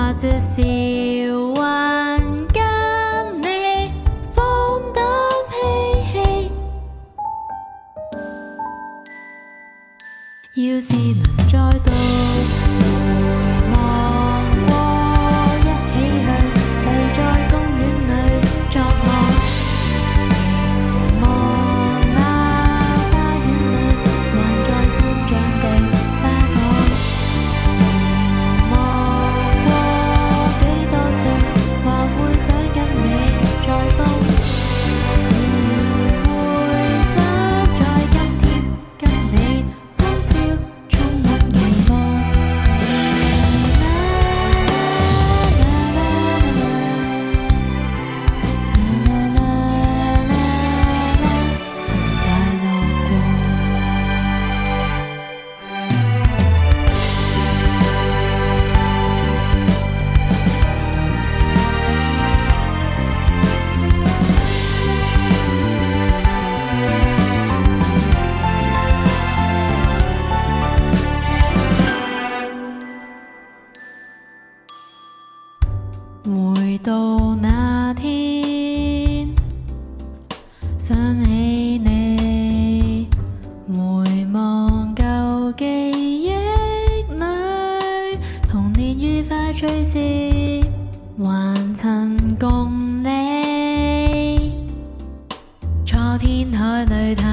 話說笑還跟你放膽嬉戲，要是能再度回望過一起去，就在公園裏作樂，凝望那花園裏還在生長的花朵，遙望過幾多歲，還會想跟你再瘋，仍會想在今天跟你歡笑，充滿期望。曾快樂過。回到那天，想起你，回望舊記憶裏，童年愉快趣事，還曾共你，初天海裏談